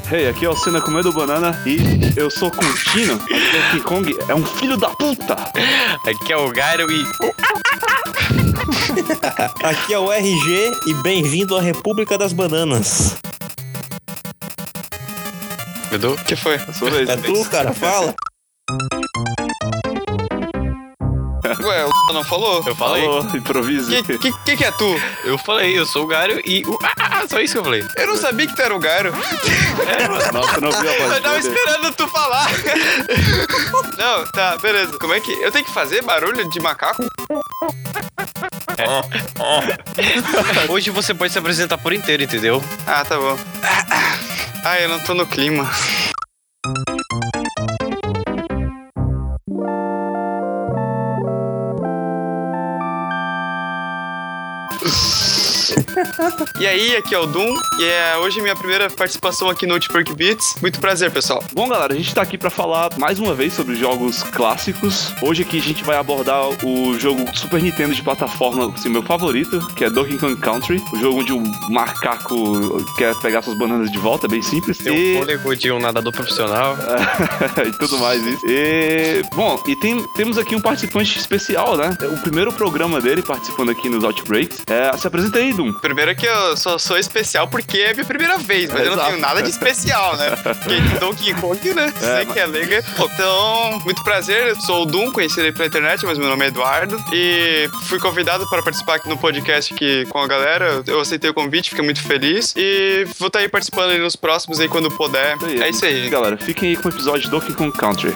Hey, aqui é o Senna comendo banana e eu sou contínuo. O Donkey Kong é um filho da puta. Aqui é o Gairo e... Aqui é o RG e bem-vindo à República das Bananas. Edu? O que foi? A sua vez. É tu, cara? Fala. Ué, o não falou? Eu falei? Falou, improvise. Que é tu? Eu falei, eu sou o Gairo e... só isso que eu falei. Eu não sabia que tu era o Gairo. Nossa, não vi a voz Eu tava dele. esperando tu falar. Não, tá, beleza. Como é que... Eu tenho que fazer barulho de macaco? Hoje você pode se apresentar por inteiro, entendeu? Ah, tá bom. Ah, eu não tô no clima. E aí, aqui é o Doom, e hoje minha primeira participação aqui no Outbreak Beats. Muito prazer, pessoal. Bom, galera, a gente tá aqui pra falar mais uma vez sobre jogos clássicos. Hoje aqui a gente vai abordar o jogo Super Nintendo de plataforma, assim, meu favorito, que é Donkey Kong Country. O jogo onde o macaco quer pegar suas bananas de volta, é bem simples. Tem um fôlego de um nadador profissional. E tudo mais isso. Bom, temos aqui um participante especial, né? O primeiro programa dele participando aqui nos Outbreaks. Se apresenta aí, Doom. Primeiro que eu só sou especial porque é minha primeira vez, mas eu não tenho nada de especial, né? Porque Donkey Kong, né? Sei que é legal. Então, muito prazer, eu sou o Doom, conhecido aí pela internet, mas meu nome é Eduardo. E fui convidado para participar aqui no podcast aqui com a galera. Eu aceitei o convite, fiquei muito feliz. E vou estar aí participando aí nos próximos aí quando puder. É isso aí. Galera, fiquem aí com o episódio de Donkey Kong Country.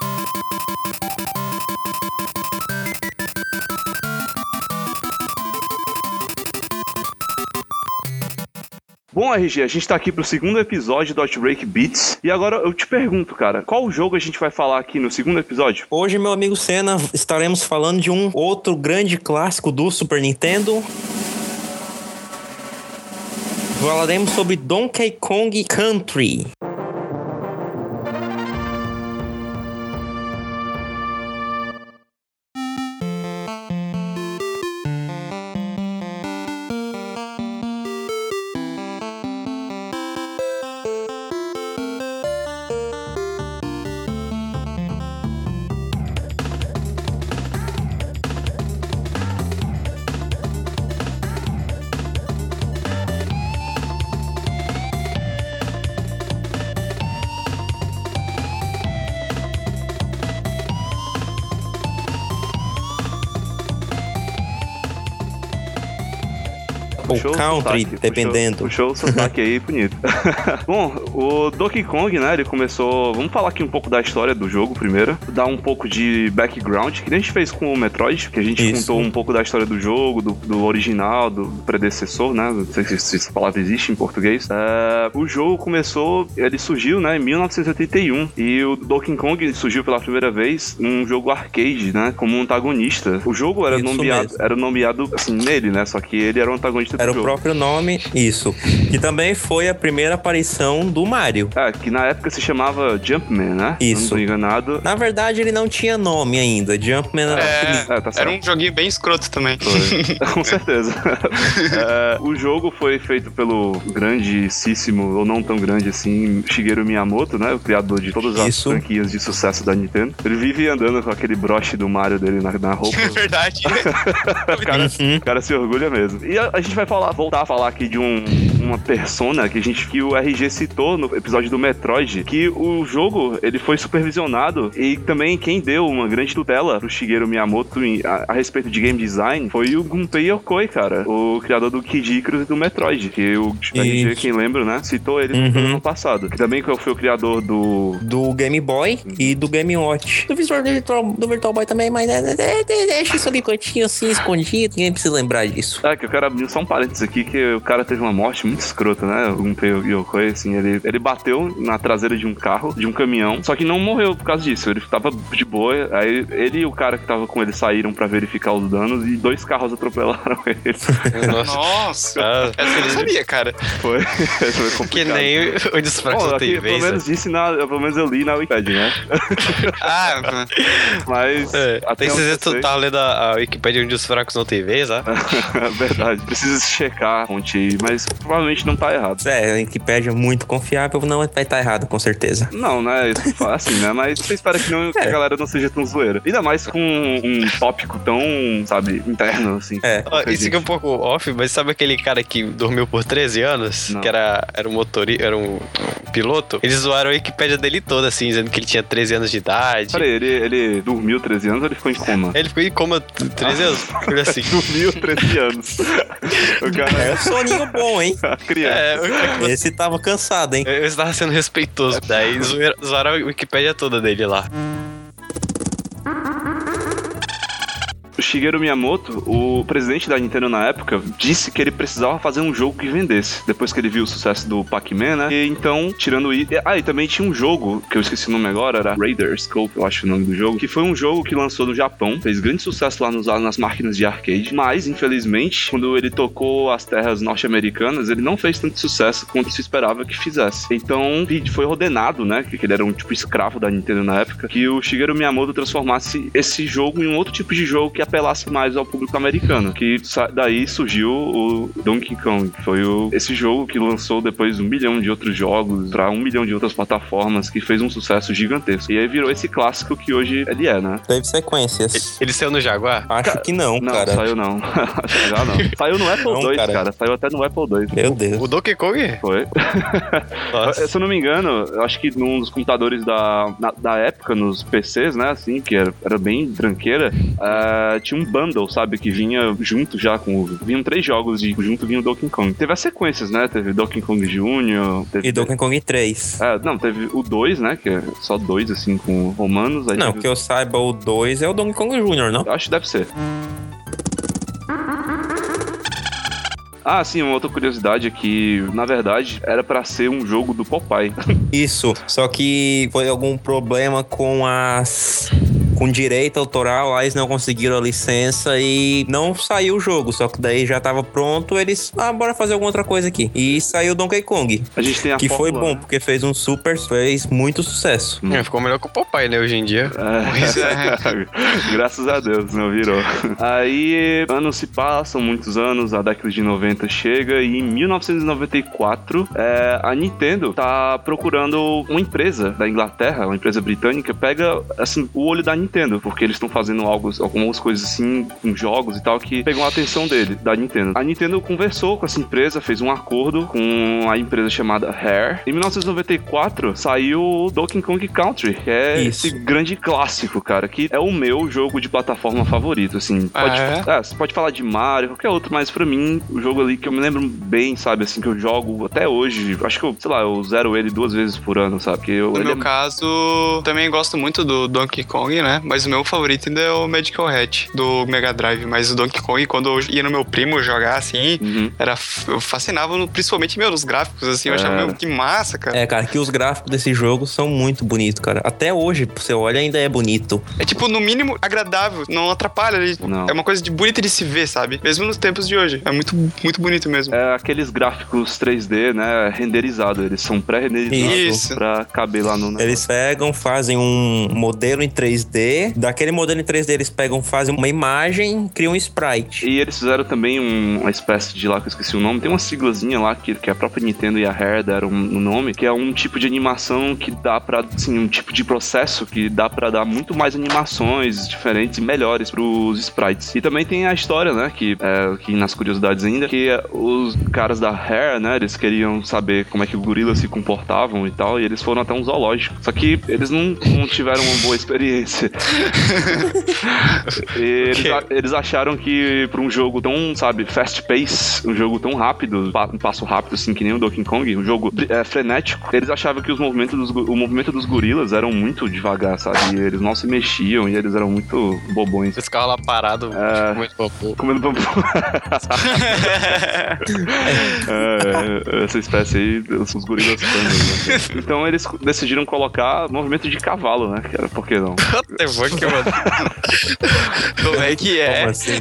Bom, RG, a gente tá aqui pro segundo episódio do Outbreak Beats. E agora eu te pergunto, cara, qual jogo a gente vai falar aqui no segundo episódio? Hoje, meu amigo Senna, estaremos falando de um outro grande clássico do Super Nintendo. Falaremos sobre Donkey Kong Country. Ou Country, dependendo. Puxou o sotaque aí, bonito. Bom, o Donkey Kong, né, ele começou... Vamos falar aqui um pouco da história do jogo primeiro. Dar um pouco de background, que nem a gente fez com o Metroid, que a gente contou um pouco da história do jogo, do original, do predecessor, né? Não sei se essa palavra existe em português. O jogo começou... Ele surgiu, né, em 1981. E o Donkey Kong surgiu pela primeira vez num jogo arcade, né? Como um antagonista. O jogo era nomeado assim, nele, né? Só que ele era um antagonista. Era o próprio nome, isso. Que também foi a primeira aparição do Mario. Que na época se chamava Jumpman, né? Isso. Não tô enganado. Na verdade, ele não tinha nome ainda. Jumpman era tá certo. Era um joguinho bem escroto também. Com certeza. O jogo foi feito pelo grandíssimo, ou não tão grande assim, Shigeru Miyamoto, né? O criador de todas as franquias de sucesso da Nintendo. Ele vive andando com aquele broche do Mario dele na roupa. É verdade. O cara se orgulha mesmo. E a gente vai voltar a falar aqui de uma persona que o RG citou no episódio do Metroid, que o jogo, ele foi supervisionado e também quem deu uma grande tutela pro Shigeru Miyamoto a respeito de game design foi o Gunpei Yokoi, cara, o criador do Kid Icarus e do Metroid, que o RG, quem lembra, né, citou ele no ano passado, que também foi o criador do Game Boy e do Game Watch. Do Visual do Virtual Boy também, mas deixa isso ali cantinho assim, escondido, ninguém precisa lembrar disso. Que eu quero abrir só um parênteses aqui, que o cara teve uma morte muito escrota, né? O Gunpei Yokoi, assim, ele bateu na traseira de um carro, de um caminhão, só que não morreu por causa disso, ele tava de boa, aí ele e o cara que tava com ele saíram pra verificar os danos e 2 carros atropelaram ele. Nossa! Essa eu não sabia, cara. Foi complicado. Que nem o Desfracos da TV. Pelo menos eu li na Wikipedia, né? Mas... Tem certeza que tu tá lendo a Wikipedia onde os fracos não tem vez, né? Verdade, precisa checar a fonte aí, mas provavelmente provavelmente não tá errado. A Wikipédia é muito confiável, não vai estar errado, com certeza. Não, né? Isso assim, né? Mas você espera que a galera não seja tão zoeira. Ainda mais com um tópico tão, sabe, interno, assim. Isso aqui é um pouco off, mas sabe aquele cara que dormiu por 13 anos? Não. Que era um piloto? Eles zoaram a Wikipédia dele toda, assim, dizendo que ele tinha 13 anos de idade. Peraí, ele dormiu 13 anos ou ele ficou em coma? Ele ficou em coma 13 anos. Assim. Dormiu 13 anos. O cara É um soninho bom, hein? criança. Esse tava cansado, hein? Eu estava sendo respeitoso. Daí zoaram a Wikipédia toda dele lá. O Shigeru Miyamoto, o presidente da Nintendo na época, disse que ele precisava fazer um jogo que vendesse, depois que ele viu o sucesso do Pac-Man, né? E então, tirando isso... e também tinha um jogo, que eu esqueci o nome agora, era Raider Scope, eu acho o nome do jogo, que foi um jogo que lançou no Japão, fez grande sucesso lá nas máquinas de arcade, mas, infelizmente, quando ele tocou as terras norte-americanas, ele não fez tanto sucesso quanto se esperava que fizesse. Então, foi ordenado, né, que ele era um tipo escravo da Nintendo na época, que o Shigeru Miyamoto transformasse esse jogo em um outro tipo de jogo que apelasse mais ao público americano, que daí surgiu o Donkey Kong, que foi esse jogo que lançou depois 1 milhão de outros jogos para 1 milhão de outras plataformas, que fez um sucesso gigantesco. E aí virou esse clássico que hoje ele é, né? Teve sequências. Ele saiu no Jaguar? Acho que não, cara. Não, saiu não. Acho que já não. Saiu no Apple II, cara. Saiu até no Apple II. Meu Deus. O Donkey Kong? Foi. Se eu não me engano, eu acho que num dos computadores da época, nos PCs, né, assim, que era bem tranqueira, tinha um bundle, sabe, que vinha junto já com vinham 3 jogos e junto vinha o Donkey Kong. Teve as sequências, né, teve Donkey Kong Jr. E Donkey Kong 3. Não, teve o 2, né, que é só 2, assim, com romanos. Aí não, que eu saiba, o 2 é o Donkey Kong Jr., não? Acho que deve ser. Sim, uma outra curiosidade é que, na verdade, era pra ser um jogo do Popeye. Isso, só que foi algum problema com direito autoral, lá eles não conseguiram a licença e não saiu o jogo, só que daí já tava pronto, eles, bora fazer alguma outra coisa aqui. E saiu Donkey Kong. A gente tem a que fórmula, foi bom, porque fez muito sucesso. Ficou melhor que o Popeye, né, hoje em dia. Graças a Deus, não virou. Aí, anos se passam, muitos anos, a década de 90 chega e em 1994, a Nintendo tá procurando uma empresa da Inglaterra, uma empresa britânica, pega, assim, o olho da Nintendo, porque eles estão fazendo algumas coisas assim, com jogos e tal, que pegam a atenção da Nintendo. A Nintendo conversou com essa empresa, fez um acordo com a empresa chamada Rare. Em 1994, saiu o Donkey Kong Country, que é esse grande clássico, cara, que é o meu jogo de plataforma favorito, assim. Você pode falar de Mario, qualquer outro, mas pra mim, o jogo ali que eu me lembro bem, sabe, assim, que eu jogo até hoje, acho que eu zero ele 2 vezes por ano, sabe? No meu caso, também gosto muito do Donkey Kong, né? Mas o meu favorito ainda é o Magical Hat do Mega Drive. Mas o Donkey Kong, quando eu ia no meu primo jogar, assim, eu fascinava, principalmente, nos gráficos, assim, eu achava, que massa, cara. Cara, que os gráficos desse jogo são muito bonitos, cara. Até hoje, você olha, ainda é bonito. É tipo, no mínimo, agradável, não atrapalha. Não. É uma coisa bonita de se ver, sabe? Mesmo nos tempos de hoje. É muito, muito bonito mesmo. É aqueles gráficos 3D, né, renderizados. Eles são pré-renderizados pra caber lá no negócio. Eles pegam, fazem um modelo em 3D. Daquele modelo em 3D, eles fazem uma imagem, criam um sprite. E eles fizeram também uma espécie de lá, que eu esqueci o nome, tem uma siglazinha lá que a própria Nintendo e a Rare deram um nome, que é um tipo de animação que dá pra, assim, um tipo de processo que dá pra dar muito mais animações diferentes e melhores pros sprites. E também tem a história, né, que nas curiosidades ainda, que os caras da Rare, né, eles queriam saber como é que os gorilas se comportavam e tal, e eles foram até um zoológico. Só que eles não tiveram uma boa experiência. Eles acharam que pra um jogo tão, sabe, fast pace, um jogo tão rápido, um passo rápido assim que nem o Donkey Kong, um jogo frenético, eles achavam que o movimento dos gorilas eram muito devagar, sabe, e eles não se mexiam e eles eram muito bobões. Eles ficavam lá parados, comendo bambu. Comendo bambu. Essa espécie aí, os gorilas também, né? Então eles decidiram colocar movimento de cavalo, né, que era, por que não? What the fuck, mano? Como é que é? Como assim?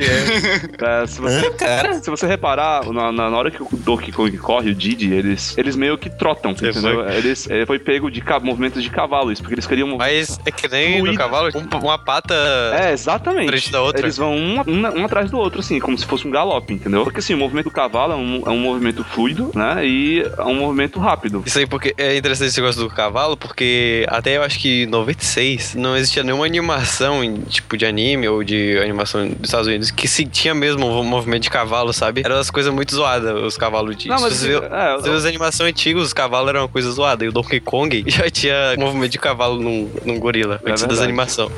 Se você reparar, na hora que o Donkey Kong corre, o Diddy, eles meio que trotam, entendeu? Ele foi pego de movimentos de cavalo, isso, porque eles queriam... Mas é que nem no cavalo, uma pata... exatamente. Frente da outra. Eles vão um atrás do outro, assim, como se fosse um galope, entendeu? Porque, assim, o movimento do cavalo é um movimento fluido, né? E é um movimento rápido. Isso aí porque é interessante esse negócio do cavalo, porque até eu acho que em 96 não existia nenhuma animação, tipo, de anime ou de animação dos Estados Unidos que se tinha mesmo um movimento de cavalo, sabe? Eram as coisas muito zoadas, os cavalos de... Não, mas se você vê as animações antigas, os cavalos eram uma coisa zoada. E o Donkey Kong já tinha movimento de cavalo num gorila, antes das animações.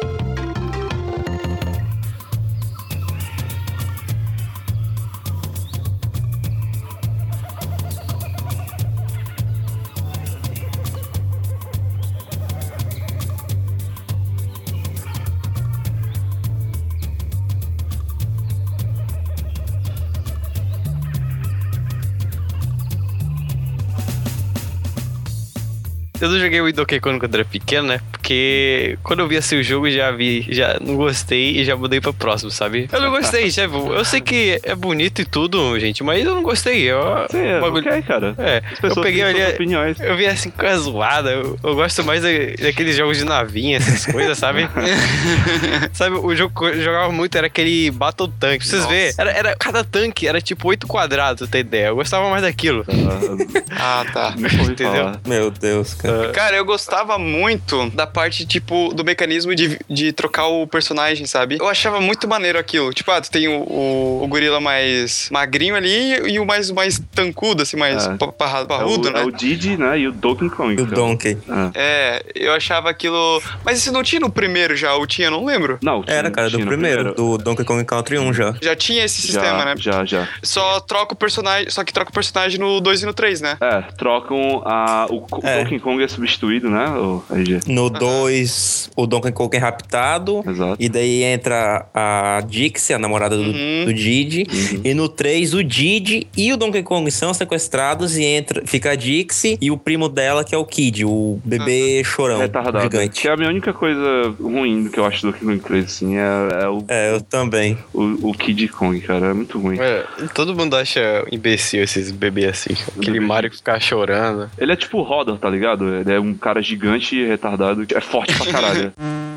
Eu não joguei o Donkey Kong quando era pequeno, né? Porque quando eu vi assim o jogo, já não gostei e já mudei pra próximo, sabe? Eu não gostei, sabe? Eu sei que é bonito e tudo, gente, mas eu não gostei. Ok, cara. Eu peguei ali, opiniões. eu vi assim, coisa zoada. Eu gosto mais daqueles jogos de navinha, essas coisas, sabe? Sabe, o jogo que eu jogava muito era aquele Battle Tank. Pra vocês verem, era cada tanque era tipo 8 quadrados, pra ter ideia. Eu gostava mais daquilo. Tá. Entendeu? Meu Deus, cara. Cara, eu gostava muito da parte, tipo, do mecanismo de trocar o personagem, sabe? Eu achava muito maneiro aquilo. Tipo, tu tem o gorila mais magrinho ali e o mais tancudo, assim, mais parrudo, né? É o Diddy, né? E o Donkey Kong. O Donkey. Eu achava aquilo... Mas isso não tinha no primeiro já? Ou tinha? Não lembro. Não, Era, cara, do primeiro. Do Donkey Kong Country 1 já. Já tinha esse sistema, né? Já. Só troca o personagem no 2 e no 3, né? Trocam o Donkey Kong é substituído, né, o RG? No 2, o Donkey Kong é raptado. Exato. E daí entra a Dixie, a namorada do Diddy. E no 3, o Diddy e o Donkey Kong são sequestrados e fica a Dixie e o primo dela, que é o Kid, o bebê chorão, retardado. gigante. Que é a minha única coisa ruim do que eu acho do Donkey Kong 3, assim, eu também. O Kid Kong, cara, é muito ruim. Todo mundo acha imbecil esses bebês assim. Aquele Mario que fica chorando. Ele é tipo o Rodder, tá ligado? Ele é um cara gigante e retardado, é forte pra caralho.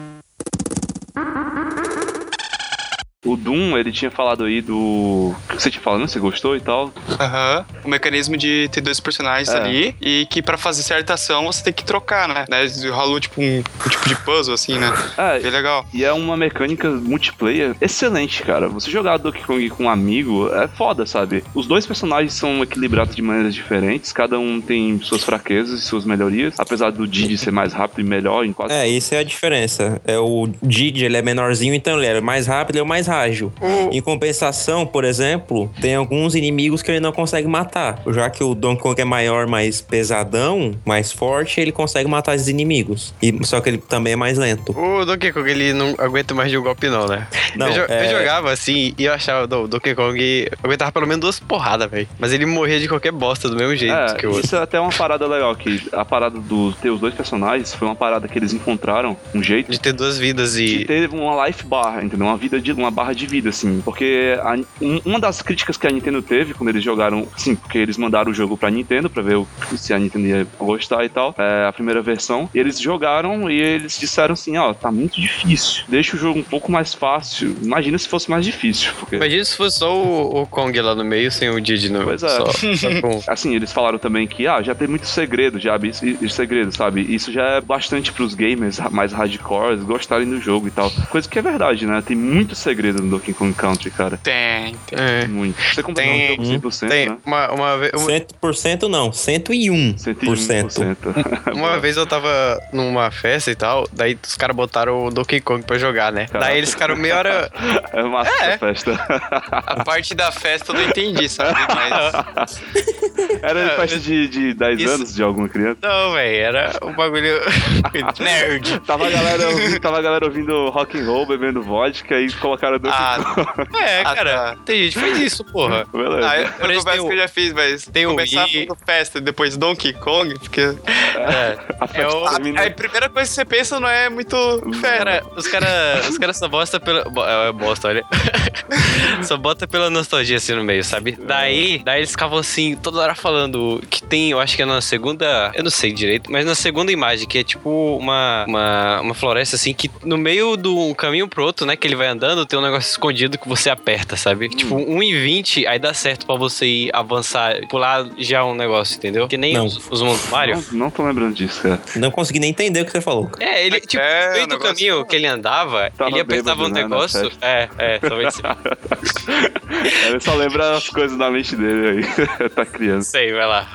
O Doom, ele tinha falado aí do... Você tinha falado, né? Você gostou e tal? O mecanismo de ter dois personagens ali e que pra fazer certa ação você tem que trocar, né? Rolou tipo um tipo de puzzle, assim, né? Que legal. E é uma mecânica multiplayer excelente, cara. Você jogar Donkey Kong com um amigo é foda, sabe? Os dois personagens são equilibrados de maneiras diferentes, cada um tem suas fraquezas e suas melhorias, apesar do Diddy ser mais rápido e melhor em quase... Isso é a diferença. O Diddy, ele é menorzinho, então ele é mais rápido e é o mais ágil. Em compensação, por exemplo, tem alguns inimigos que ele não consegue matar. Já que o Donkey Kong é maior, mais pesadão, mais forte, ele consegue matar esses inimigos. Só que ele também é mais lento. O Donkey Kong, ele não aguenta mais de um golpe não, né? Não, eu jogava assim e eu achava o Donkey Kong aguentava pelo menos 2 porradas, velho. Mas ele morria de qualquer bosta, do mesmo jeito que o outro. Isso é até uma parada legal, que a parada do ter os dois personagens foi uma parada que eles encontraram, um jeito... De ter 2 vidas e... De ter uma life bar, entendeu? Uma barra de vida, assim. Porque uma das críticas que a Nintendo teve quando eles jogaram... Sim, porque eles mandaram o jogo pra Nintendo pra ver se a Nintendo ia gostar e tal. A primeira versão. E eles jogaram e eles disseram assim, tá muito difícil. Deixa o jogo um pouco mais fácil. Imagina se fosse mais difícil. Porque... Imagina se fosse só o Kong lá no meio sem o Diddy no meio. Pois é. Só com... Assim, eles falaram também que já tem muito segredo, sabe? Isso já é bastante pros gamers mais hardcore gostarem do jogo e tal. Coisa que é verdade, né? Tem muito segredo no Donkey Kong Country, cara. Tem. Muito. Você comprou um jogo 100%, tem. né? Uma vez... 100% não, 101%. 101%. Uma vez eu tava numa festa e tal, daí os caras botaram o Donkey Kong pra jogar, né? Caraca. Daí eles ficaram meia hora... É massa essa festa. A parte da festa eu não entendi, sabe? Mas... Era festa de 10 anos de alguma criança? Não, velho, era um bagulho nerd. Tava a galera ouvindo rock and roll, bebendo vodka e colocaram era Donkey Kong. Cara, tem gente que faz isso, porra. Beleza. Eu confesso que eu já fiz, mas tem começar Wii. com festa, depois Donkey Kong, porque... A festa termina- A primeira coisa que você pensa não é muito fera. Os caras só bosta pela... bosta, olha. Só bota pela nostalgia assim no meio, sabe? Daí eles ficavam assim, toda hora falando que tem, eu acho que é na segunda... Eu não sei direito, mas na segunda imagem, que é tipo uma floresta assim, que no meio do caminho pro outro, né, que ele vai andando, tem um negócio escondido que você aperta, sabe? Tipo, 1,20, aí dá certo pra você ir avançar, pular já um negócio, entendeu? Que nem Não. os mundos do Mario. Não tô lembrando disso, cara. Não consegui nem entender o que você falou. É, ele, tipo, É, no meio o do negócio- caminho que ele andava, Tava ele apertava bêbado, um né, na negócio. festa. Talvez sim. Ele só lembra as coisas na mente dele aí. Tá criança. Sei, vai lá.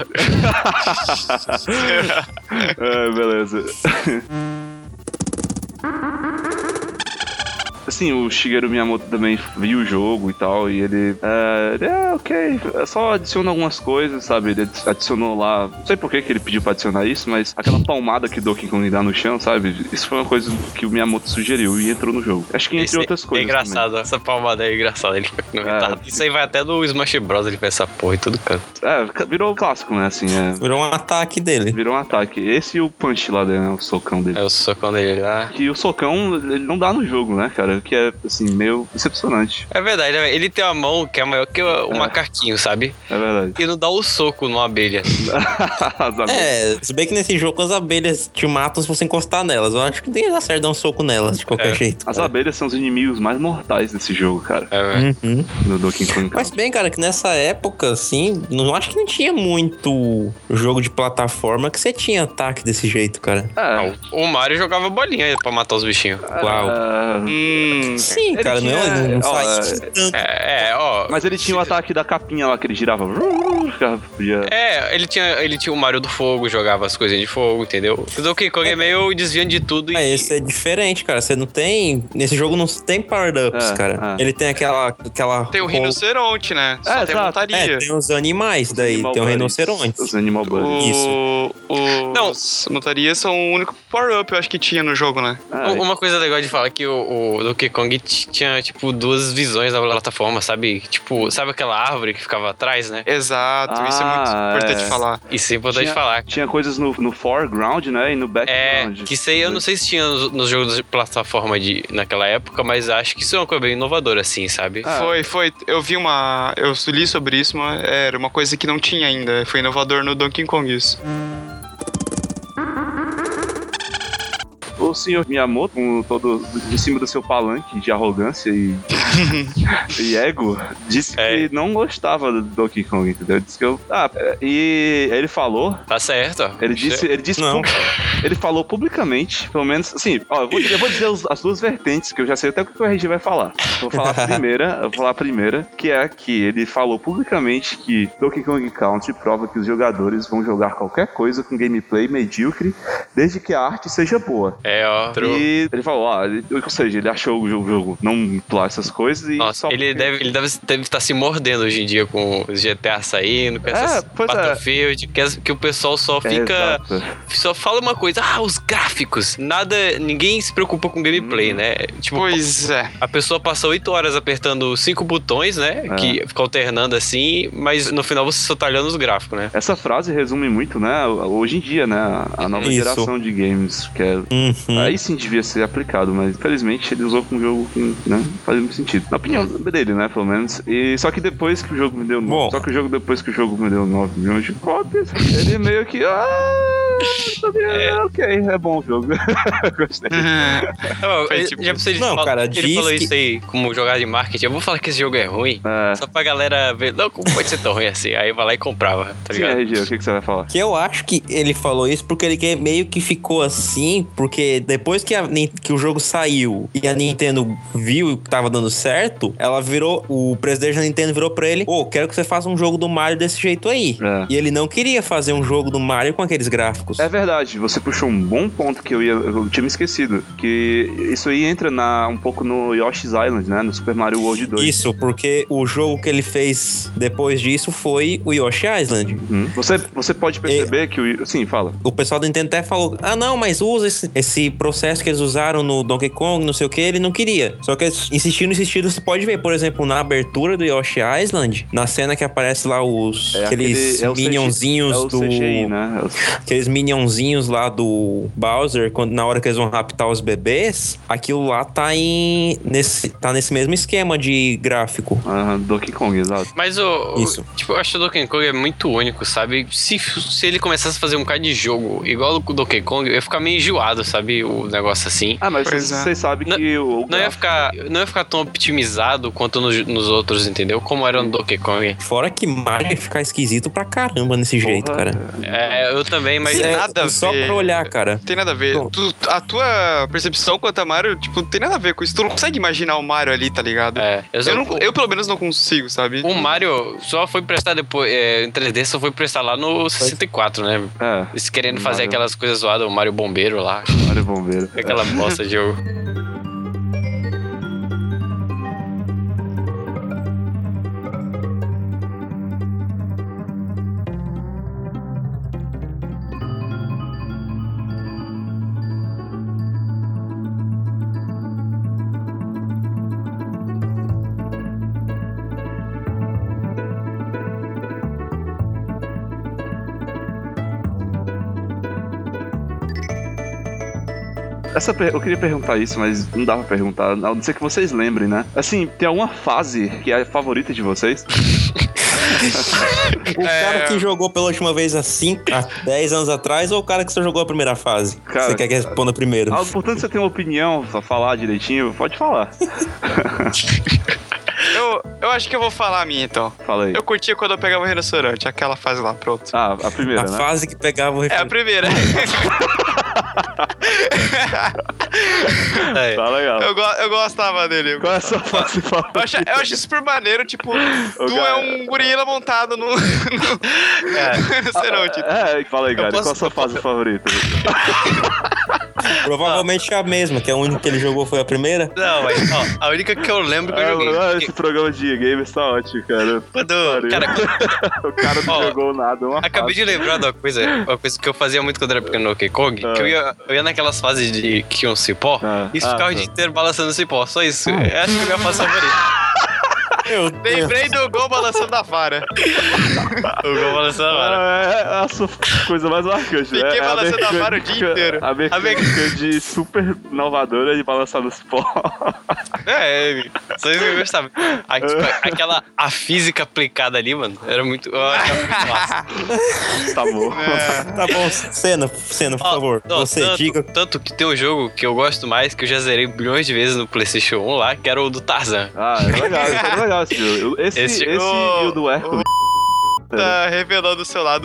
Beleza. Assim, o Shigeru Miyamoto também viu o jogo e tal, e ele ok, só adiciona algumas coisas, sabe? Ele adicionou lá, não sei por que ele pediu pra adicionar isso, mas aquela palmada que Donkey Kong dá no chão, sabe? Isso foi uma coisa que o Miyamoto sugeriu e entrou no jogo. Acho que entre outras coisas. É engraçado, essa palmada é engraçada. Ele fica comentado. Isso aí vai até no Smash Bros. Ele faz essa porra e tudo canto. Virou clássico, né? Assim, Virou um ataque dele. virou um ataque. Esse e o punch lá dele, né? O socão dele. É o socão dele lá. Que o socão, ele não dá no jogo, né, cara? Que é, assim, meio decepcionante. É verdade, né? Ele tem uma mão que é maior que o macaquinho, sabe? É verdade. E não dá o soco numa abelha. As abelhas. Se bem que nesse jogo as abelhas te matam se você encostar nelas. Eu acho que tem que dar certo dar um soco nelas, de qualquer jeito. As cara. abelhas são os inimigos mais mortais desse jogo, cara. É, Uhum. No Donkey Kong. Mas bem, cara, que nessa época, assim, não acho que não tinha muito jogo de plataforma que você tinha ataque desse jeito, cara. o Mario jogava bolinha pra matar os bichinhos. Uau. Sim, Ele cara, tinha- não ó, faz tanto. Ó. Mas ele tinha o ataque da capinha lá que ele girava. Podia... Ele tinha o Mario do Fogo, jogava as coisinhas de fogo, entendeu? O Donkey Kong é meio desviando de tudo. Esse é diferente, cara. Você não tem. Nesse jogo não tem power-ups, cara. Ele tem aquela. Tem o rinoceronte, né? Só tem exato. montaria. Tem os animais daí. Animal Tem o Buddies. rinoceronte. Os Animal Buddies. Isso. Não. As montarias são o único power-up, eu acho que tinha no jogo, né? Uma coisa legal de falar é que o Donkey Kong tinha, tipo, duas visões da plataforma, sabe? Tipo, sabe aquela árvore que ficava atrás, né? Exato, isso é muito importante falar. Isso é importante falar. Tinha coisas no foreground, né? E no background. Que isso aí eu não sei se tinha nos jogos de plataforma naquela época, mas acho que isso é uma coisa bem inovadora, assim, sabe? Foi. Eu li sobre isso, mas era uma coisa que não tinha ainda. Foi inovador no Donkey Kong isso. O senhor Miyamoto, com todo em cima do seu palanque de arrogância e ego, disse que não gostava do Donkey Kong, entendeu? Disse que e ele falou... Tá certo, ó. Ele disse Não. Ele falou publicamente, pelo menos, assim, ó, eu vou dizer as duas vertentes, que eu já sei até o que o RG vai falar. Eu vou falar a primeira, que é que ele falou publicamente que Donkey Kong Country prova que os jogadores vão jogar qualquer coisa com gameplay medíocre, desde que a arte seja boa. E ele falou, ou seja, ele achou o jogo não pular essas coisas e... Nossa, ele deve estar se mordendo hoje em dia com os GTA saindo, com essas Battlefield, que o pessoal só fica... Só fala uma coisa, os gráficos, ninguém se preocupa com gameplay, né? Tipo, Pois é. a pessoa passa 8 horas apertando 5 botões, né? Que fica alternando assim, mas no final você só tá olhando os gráficos, né? Essa frase resume muito, né, hoje em dia, né, a nova geração de games, que é... Aí sim devia ser aplicado, mas infelizmente ele usou com um jogo que, né, fazia muito sentido. Na opinião dele, né, pelo menos. E só que depois que o jogo me deu 9 milhões de cópias, ele meio que... ok, é bom o jogo. Gostei. Ele falou isso aí como jogada de marketing. Eu vou falar que esse jogo é ruim, só pra galera ver, não, como pode ser tão ruim assim? Aí vai lá e comprava, tá ligado? Sim, RG, o que você vai falar? Que eu acho que ele falou isso porque ele meio que ficou assim, porque depois que o jogo saiu e a Nintendo viu que tava dando certo, o presidente da Nintendo virou pra ele, quero que você faça um jogo do Mario desse jeito aí. E ele não queria fazer um jogo do Mario com aqueles gráficos gráficos. É verdade, você puxou um bom ponto que eu tinha me esquecido. Que isso aí entra um pouco no Yoshi's Island, né? No Super Mario World 2. Isso, porque o jogo que ele fez depois disso foi o Yoshi Island. Você pode perceber que Sim, fala. O pessoal do Nintendo até falou, não, mas usa esse processo que eles usaram no Donkey Kong, não sei o que, ele não queria. Só que insistindo, você pode ver, por exemplo, na abertura do Yoshi Island, na cena que aparece lá aqueles minionzinhos do... CGI, né? Aqueles minionzinhos lá do Bowser, na hora que eles vão raptar os bebês, aquilo lá tá nesse mesmo esquema de gráfico. Donkey Kong, exato. Mas Isso. Tipo, eu acho que o Donkey Kong é muito único, sabe? Se ele começasse a fazer um bocado de jogo igual o Donkey Kong, eu ia ficar meio enjoado, sabe? O negócio assim. Mas vocês sabem que não ia ficar tão optimizado quanto nos outros, entendeu? Como era no Donkey Kong. Fora que Mario ia ficar esquisito pra caramba nesse jeito, cara. Eu também, mas nada a ver. Só pra olhar, cara. Tem nada a ver. A tua percepção quanto a Mario, tipo, não tem nada a ver com isso. Tu não consegue imaginar o Mario ali, tá ligado? Eu pelo menos não consigo, sabe? O Mario só foi prestar depois, em 3D, só foi prestar lá no 64, né? Eles querendo fazer aquelas coisas zoadas, o Mario Bombeiro lá. Mario Bombeiro. Aquela bosta de jogo. Eu queria perguntar isso, mas não dá pra perguntar, a não ser que vocês lembrem, né? Assim, tem alguma fase que é a favorita de vocês? O cara que jogou pela última vez há 10 anos atrás ou o cara que só jogou a primeira fase? Cara, você quer que responda primeiro? Portanto, você tem uma opinião pra falar direitinho, pode falar. Eu acho que eu vou falar a minha, então. Fala aí. Eu curtia quando eu pegava o restaurante, aquela fase lá, pronto. A primeira, né? A fase que pegava o É a primeira. Tá legal. Eu gostava dele. Qual é a sua fase favorita? Eu acho super maneiro, tipo, é um gorila montado no restaurante. Fala aí, Gary, qual é a sua fase favorita? Provavelmente é a mesma, que a única que ele jogou foi a primeira. Não, mas a única que eu lembro que eu joguei. Esse programa de games tá ótimo, cara. O cara não jogou nada. Acabei de lembrar de uma coisa que eu fazia muito quando era pequeno no Donkey Kong, que eu ia naquelas fases de que tinha um cipó e ficava o dia inteiro balançando o cipó. Só isso. Essa é a minha fase favorita. Lembrei do gol balançando a vara. O gol balançando a vara. É a sua coisa mais marcante, né? Fiquei balançando a vara o dia inteiro. A mecânica de super inovadora de balançar no cipó. Só isso que eu gostava. A física aplicada ali, mano, era muito... Eu achava muito massa. Tá bom. Tá bom, Senna, por favor. Você diga. Tanto que tem um jogo que eu gosto mais, que eu já zerei bilhões de vezes no PlayStation 1 lá, que era o do Tarzan. É legal esse jogo. Esse e o do Hércules. Tá revelando o seu lado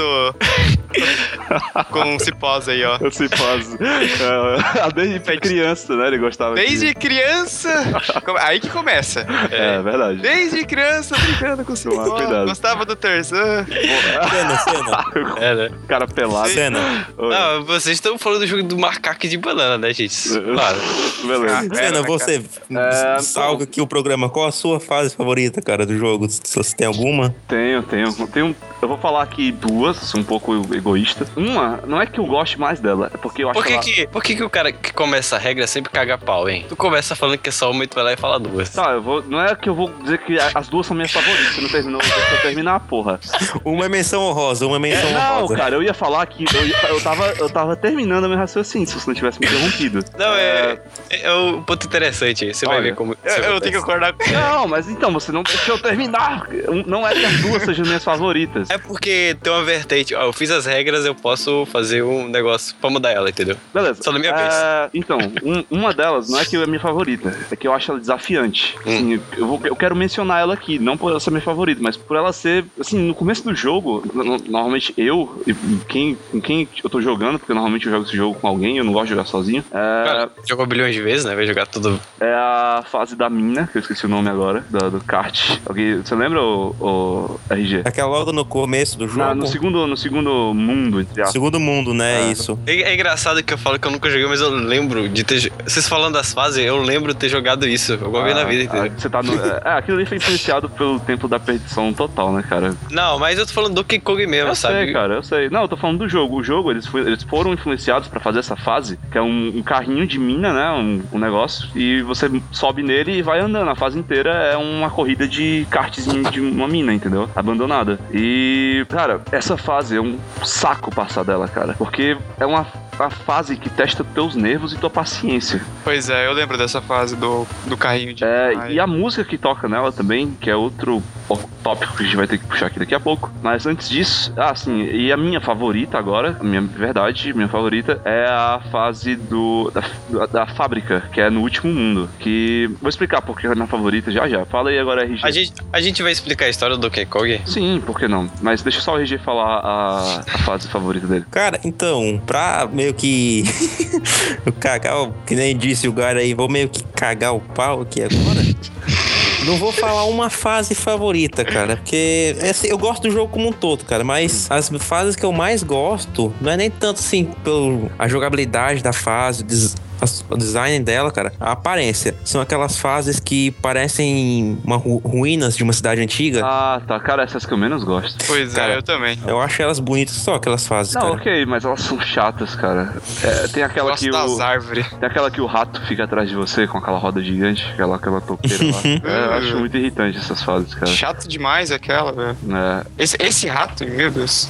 com cipós aí, ó. Cipós. Desde criança, né? Ele gostava Desde criança. Aí que começa. É verdade. Desde criança, brincando com cipós. Gostava do Tarzan. Cena. Cara pelado. Cena. Não, vocês estão falando do jogo do macaco de banana, né, gente? Claro. Beleza. Cena, você salga aqui o programa. Qual a sua fase favorita, cara, do jogo? Se você tem alguma? Tenho. Eu vou falar aqui duas, sou um pouco egoísta. Uma, não é que eu goste mais dela, é porque eu acho Por que o cara que começa a regra sempre caga pau, hein? Tu começa falando que é só uma e tu vai lá e fala duas. Tá, não é que eu vou dizer que as duas são minhas favoritas, você não terminou, deixa eu terminar, porra. Uma é menção honrosa, honrosa. Não, cara, eu ia falar que eu tava terminando meu raciocínio, se você não tivesse me interrompido. Não, é um ponto interessante, você vai ver como... Eu tenho que acordar com... Não, mas então, você não deixou eu terminar. Não é que as duas sejam minhas favoritas. É porque tem uma vertente, eu fiz as regras, eu posso fazer um negócio pra mudar ela, entendeu? Beleza. Só na minha vez. Então, uma delas não é que é a minha favorita, é que eu acho ela desafiante. Assim, eu quero mencionar ela aqui, não por ela ser minha favorita, mas por ela ser, assim, no começo do jogo, normalmente com quem eu tô jogando, porque normalmente eu jogo esse jogo com alguém, eu não gosto de jogar sozinho. Cara, jogou bilhões de vezes, né? Vai jogar tudo. É a fase da mina, que eu esqueci o nome agora, do kart. Você lembra, o RG? Aquela logo no começo do jogo? No segundo mundo, entre aspas. Segundo mundo, né? Isso. É engraçado que eu falo que eu nunca joguei, mas eu lembro de ter... Vocês falando das fases, eu lembro de ter jogado isso. Eu vou ver na vida inteira. Você tá aquilo ali foi influenciado pelo Templo da Perdição total, né, cara? Não, mas eu tô falando do Donkey Kong mesmo, sabe? Eu sei, cara, eu sei. Não, eu tô falando do jogo. O jogo, eles foram influenciados pra fazer essa fase, que é um carrinho de mina, né? Um negócio. E você sobe nele e vai andando. A fase inteira é uma corrida de kartzinho de uma mina, entendeu? Abandonada. E, cara, essa fase é um saco passar dela, cara. Porque é uma fase que testa teus nervos e tua paciência. Pois é, eu lembro dessa fase do carrinho de... E a música que toca nela também, que é outro tópico que a gente vai ter que puxar aqui daqui a pouco. Mas antes disso, sim, e a minha favorita agora, minha favorita é a fase da fábrica, que é no último mundo. Que vou explicar porque é a minha favorita já. Fala aí agora, RG. A gente vai explicar a história do Donkey Kong? Sim, por que não? Mas deixa só o RG falar a fase favorita dele. Cara, então, pra meio que cagar, que nem disse o cara aí, vou meio que cagar o pau aqui agora. Não vou falar uma fase favorita, cara, porque eu gosto do jogo como um todo, cara, mas as fases que eu mais gosto não é nem tanto assim pela jogabilidade da fase, o design dela, cara, a aparência. São aquelas fases que parecem ruínas de uma cidade antiga. Tá, cara, essas que eu menos gosto. Pois cara, eu também. Eu acho elas bonitas só, aquelas fases, não, cara. Ok, mas elas são chatas, cara. Tem aquela gosto das árvores. Tem aquela que o rato fica atrás de você com aquela roda gigante, aquela toqueira lá. Eu acho muito irritante essas fases, cara. Chato demais aquela, velho. Esse rato, meu Deus.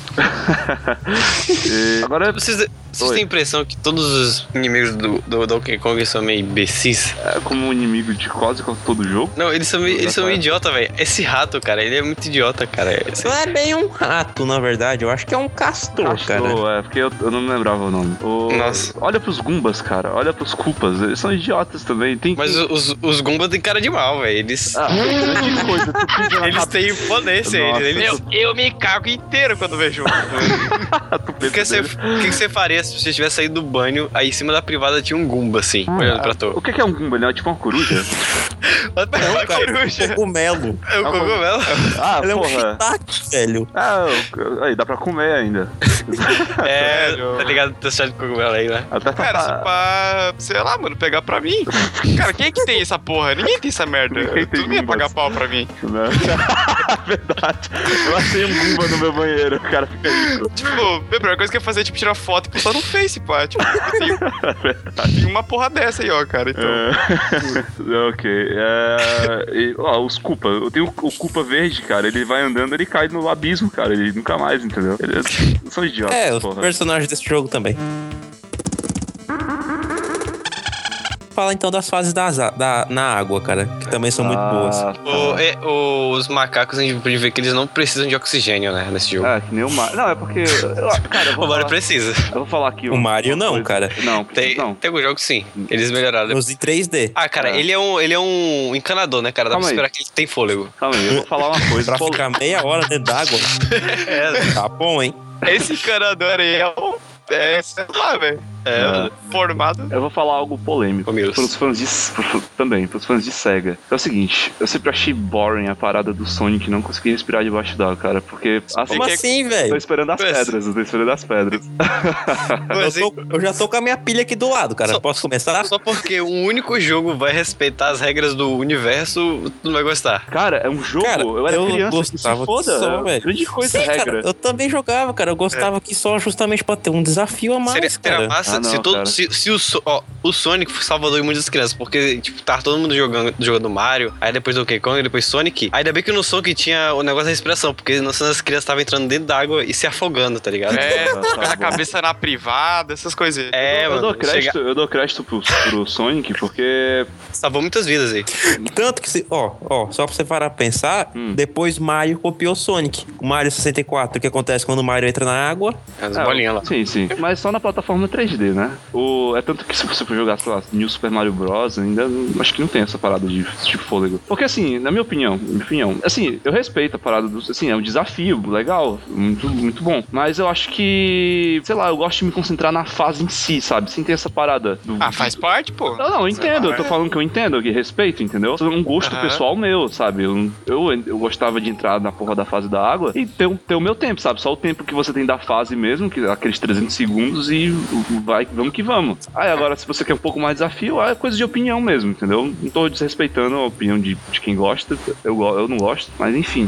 Agora... Vocês têm a impressão que todos os inimigos do Donkey Kong são meio imbecis? Como um inimigo de quase todo jogo? Não, eles são meio idiota, velho. Esse rato, cara, ele é muito idiota, cara. Não é bem um rato, na verdade. Eu acho que é um castor, cara. Porque eu não me lembrava o nome. Nossa. Olha pros Goombas, cara. Olha pros Koopas. Eles são idiotas também. Mas os Goombas têm cara de mal, velho. Eles... grande coisa. Eles têm imponência. Eu me cago inteiro quando vejo um. O que você faria se você tivesse saído do banho, aí em cima da privada tinha um Goomba, assim, olhando pra tu? O que é um Goomba? Ele é tipo uma coruja? Não, cara, coruja. É um cogumelo. É um cogumelo? Ele é um porra. shiitake, velho. Aí dá pra comer ainda. Tá ligado? Tá achando de cogumelo aí, né? Cara, se pá, sei lá, mano, pegar pra mim. Cara, quem é que tem essa porra? Ninguém tem essa merda. Tu não ia pagar pau pra mim. Verdade. Eu achei um Goomba no meu banheiro. O cara fica rico. Tipo, a primeira coisa que eu ia fazer é tipo tirar foto e postar no Face, pá. Tipo, tem uma porra dessa aí, ó, cara. Então. Ok. Os Koopa. Eu tenho o Koopa verde, cara. Ele vai andando, ele cai no abismo, cara. Ele nunca mais, entendeu? Eles são idiotas. Os personagens desse jogo também. Fala então das fases na água, cara, que também são muito boas. Os macacos, a gente pode ver que eles não precisam de oxigênio, né, nesse jogo. Que nem o Mario. Não, é porque... Cara, o Mario precisa. Eu vou falar aqui... O Mario não, cara. Não, tem alguns jogos sim. Eles melhoraram. Os em 3D. Cara, ele é um encanador, né, cara? Dá pra esperar que ele tem fôlego. Calma aí, eu vou falar uma coisa. Pra ficar meia hora dentro d'água. Tá bom, hein? Esse encanador aí sei lá, velho. Formado. Eu vou falar algo polêmico. Pros fãs de Sega. É o seguinte, eu sempre achei boring a parada do Sonic não conseguir respirar debaixo d'água, cara. Porque... Como assim, velho? Tô esperando as pedras. Eu já tô com a minha pilha aqui do lado, cara. Posso começar? Só porque um único jogo vai respeitar as regras do universo, tu não vai gostar. Cara, é um jogo... Cara, eu era criança, gostava só, velho. Grande coisa, sim, regra. Cara, eu também jogava, cara. Eu gostava aqui só justamente pra ter um desafio a mais, Seria massa se o Sonic fosse salvador de muitas crianças, porque, tipo, tava todo mundo jogando Mario, aí depois Donkey Kong, depois Sonic. Ainda bem que no Sonic tinha o negócio da respiração, porque senão as crianças estavam entrando dentro d'água e se afogando, tá ligado? Ficar a cabeça na privada, essas coisas. Eu dou crédito pro Sonic, porque... Salvou muitas vidas aí. Tanto que, só pra você parar pra pensar, depois Mario copiou Sonic. O Mario 64, o que acontece quando o Mario entra na água? As bolinhas lá. Sim, mas só na plataforma 3D. 2D, né? É tanto que se você for jogar, sei lá, New Super Mario Bros, ainda acho que não tem essa parada de fôlego. Porque assim, na minha opinião, assim, eu respeito a parada do... Assim, é um desafio legal, muito, muito bom. Mas eu acho que, sei lá, eu gosto de me concentrar na fase em si, sabe? Sem ter essa parada do... Faz parte, pô. Não, eu entendo, eu tô falando que eu entendo, que respeito, entendeu? É um gosto pessoal meu, sabe? Eu gostava de entrar na porra da fase da água e ter o meu tempo, sabe? Só o tempo que você tem da fase mesmo, que aqueles 300 segundos e vamos que vamos. Aí agora, se você quer um pouco mais desafio, é coisa de opinião mesmo, entendeu? Não tô desrespeitando a opinião de quem gosta, eu não gosto, mas enfim.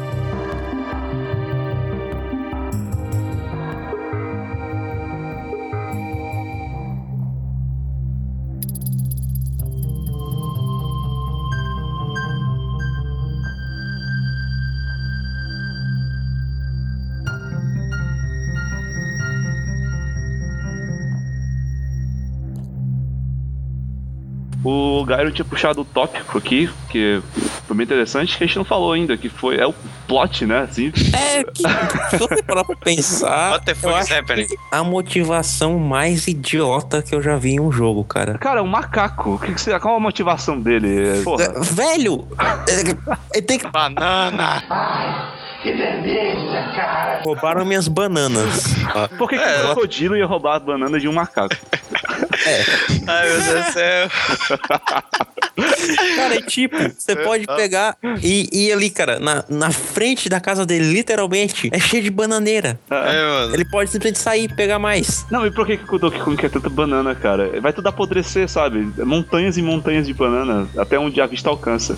O Gairo tinha puxado o tópico aqui, que foi bem interessante, que a gente não falou ainda, que é o plot, né? Assim. Se você parar pra pensar, What the fuck is happening? A motivação mais idiota que eu já vi em um jogo, cara. Cara, um macaco. Qual a motivação dele? Porra. Velho! Ele tem que... Banana! Que delícia, cara! Roubaram minhas bananas. Por que o crocodilo ia roubar a banana de um macaco? Ai, meu Deus do céu. Cara, é tipo, você pode pegar e ir ali, cara, na frente da casa dele, literalmente, é cheio de bananeira. Mano. Ele pode simplesmente sair e pegar mais. Não, e por que o Donkey Kong quer tanta banana, cara? Vai tudo apodrecer, sabe? Montanhas e montanhas de banana, até onde a vista alcança.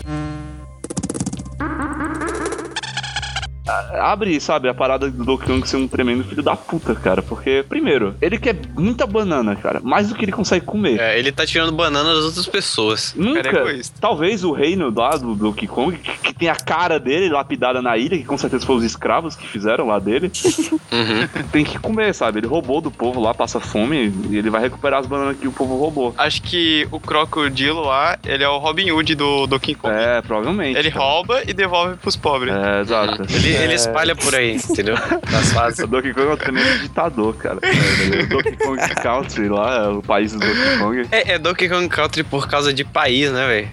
Abre, sabe, a parada do Donkey Kong ser um tremendo filho da puta, cara. Porque, primeiro, ele quer muita banana, cara. Mais do que ele consegue comer. Ele tá tirando banana das outras pessoas. Nunca. Talvez o reino lá do Donkey Kong, que tem a cara dele lapidada na ilha, que com certeza foram os escravos que fizeram lá dele. Tem que comer, sabe? Ele roubou do povo lá, passa fome, e ele vai recuperar as bananas que o povo roubou. Acho que o crocodilo lá, ele é o Robin Hood do Donkey Kong. Provavelmente. Ele rouba e devolve pros pobres. Exato. Ele espalha por aí, entendeu? Nas fases. O Donkey Kong é um tremendo ditador, cara. O Donkey Kong Country lá, o país do Donkey Kong. É Donkey Kong Country por causa de país, né, velho?